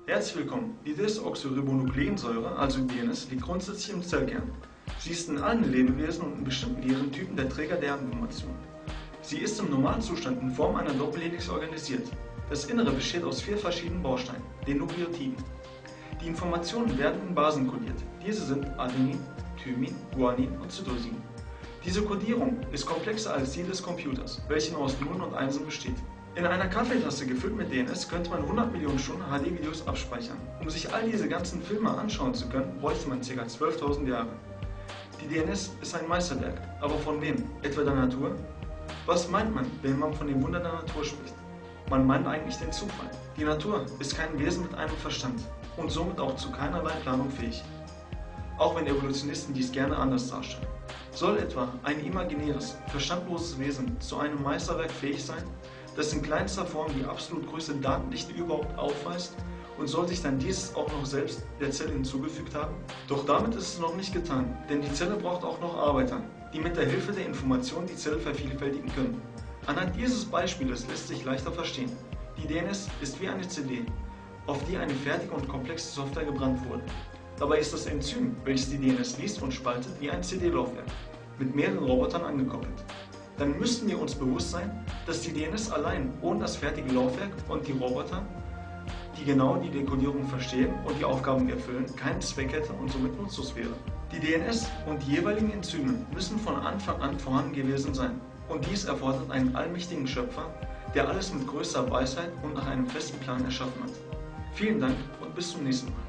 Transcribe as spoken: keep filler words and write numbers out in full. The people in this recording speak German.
Herzlich willkommen. Die Desoxyribonukleinsäure, also D N S, liegt grundsätzlich im Zellkern. Sie ist in allen Lebewesen und in bestimmten Virentypen der Träger der Information. Sie ist im Normalzustand in Form einer Doppelhelix organisiert. Das Innere besteht aus vier verschiedenen Bausteinen, den Nukleotiden. Die Informationen werden in Basen kodiert. Diese sind Adenin, Thymin, Guanin und Cytosin. Diese Kodierung ist komplexer als die des Computers, welche nur aus Nullen und Einsen besteht. In einer Kaffeetasse gefüllt mit D N S könnte man hundert Millionen Stunden H D-Videos abspeichern. Um sich all diese ganzen Filme anschauen zu können, bräuchte man ca. zwölftausend Jahre. Die D N S ist ein Meisterwerk, aber von wem? Etwa der Natur? Was meint man, wenn man von dem Wunder der Natur spricht? Man meint eigentlich den Zufall. Die Natur ist kein Wesen mit einem Verstand und somit auch zu keinerlei Planung fähig. Auch wenn Evolutionisten dies gerne anders darstellen. Soll etwa ein imaginäres, verstandloses Wesen zu einem Meisterwerk fähig sein, das in kleinster Form die absolut größte Datendichte überhaupt aufweist, und soll sich dann dieses auch noch selbst der Zelle hinzugefügt haben? Doch damit ist es noch nicht getan, denn die Zelle braucht auch noch Arbeiter, die mit der Hilfe der Information die Zelle vervielfältigen können. Anhand dieses Beispieles lässt sich leichter verstehen. Die D N S ist wie eine C D, auf die eine fertige und komplexe Software gebrannt wurde. Dabei ist das Enzym, welches die D N S liest und spaltet, wie ein C D-Laufwerk, mit mehreren Robotern angekoppelt. Dann müssten wir uns bewusst sein, dass die D N S allein ohne das fertige Laufwerk und die Roboter, die genau die Dekodierung verstehen und die Aufgaben erfüllen, keinen Zweck hätte und somit nutzlos wäre. Die D N S und die jeweiligen Enzyme müssen von Anfang an vorhanden gewesen sein. Und dies erfordert einen allmächtigen Schöpfer, der alles mit größter Weisheit und nach einem festen Plan erschaffen hat. Vielen Dank und bis zum nächsten Mal.